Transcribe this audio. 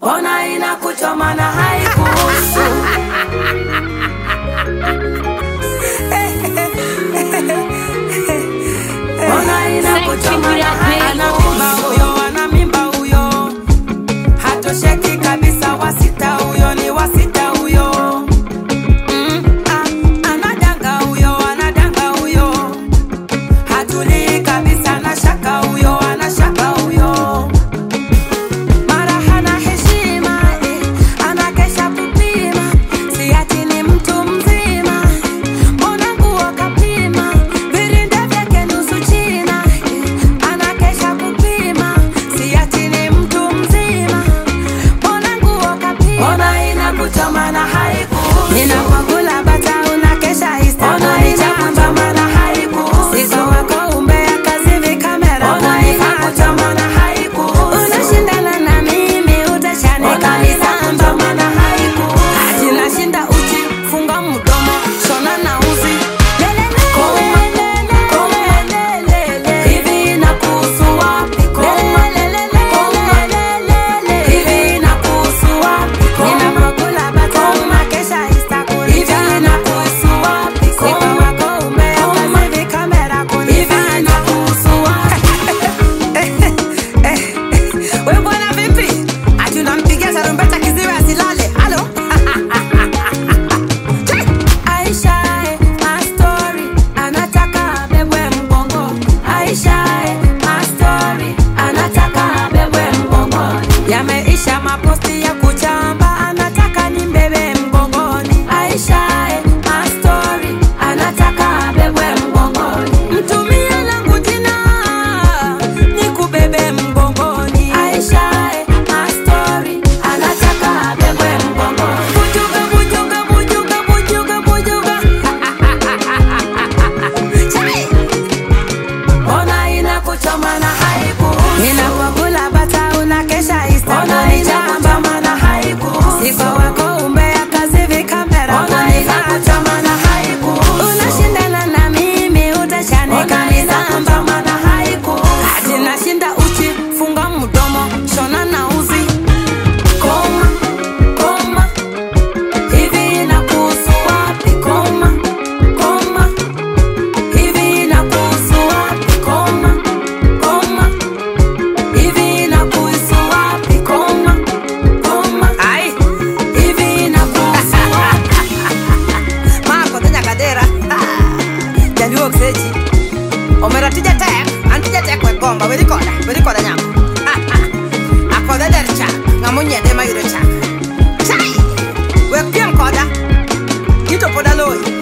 Ona inakuchoma na haikuhusu. Ona inakuchoma na haikuhusu. Ana mimba huyo, hatosheki kabisa, wasita huyo ni wasita huyo. Anadanga huyo, hatuli kabisa, anashaka huyo, anashaka huyo. Mara hana heshima, anakesha kupima, si ati ni mtu mzima. Mbona nguo kapima, virinda vyake nusu china, anakesha kupima, si ati ni mtu mzima. Mbona nguo kapima, ona inakuchoma na haikuhusu. Ninapokula bata unakesha hista, ona inakuchoma na haikuhusu. Siko wako umbea kazi vikamera, ona inakuchoma na haikuhusu. Unashindana na mimi utashane kabisa, kuchoma na haikuhusu. Hadi nashinda uchi, funga mdomo, shona na uzi. Hivi inakuhusu wapi? Hivi inakuhusu wapi? Ninapokula bata unakesha hista, hivi inakuhusu wapi? Siko wako umbea kazi vikamera, hivi inakuhusu wapi? Wewe bwana vipi? Ati unampigia tarumbeta kiziwe asilale. Halo? Aisha, my story, anataka bebwe mgongo. Aisha, my story, anataka bebwe mgongo. Yameisha maposti ya kuchamba, anataka nimbebe mgongoni. Aisha, my story, anataka bebwe mgongoni. Mtumie langu jina, nikubebe mgongoni. Aisha, my story, anataka bebwe mgongoni. Bujuga, bujuga, bujuga, bujuga, bujuga. Chai! Ona inakuchoma na haikuhusu. Ninapokula bata unakesha hista, ona inakuchoma na haikuhusu. Siko wako umbea kazi vikamera, ona inakuchoma na haikuhusu. Unashindana na mimi utashane kabisa, kuchoma na haikuhusu. Hadi nashinda uchi, funga mdomo, shona na uzi. Koma, koma, hivi inakuhusu wapi? Koma, koma, hivi inakuhusu wapi? Koma, koma, hivi inakuhusu wapi? Koma, koma, ai, hivi inakuhusu wapi? Mako tenya kadera, jaluo kseji. Omera tija tek wegomba, werikoda nyamo. Akoda der chak, ngamunye de mayuro chak. Chai! Wek piem koda, ito poda loy.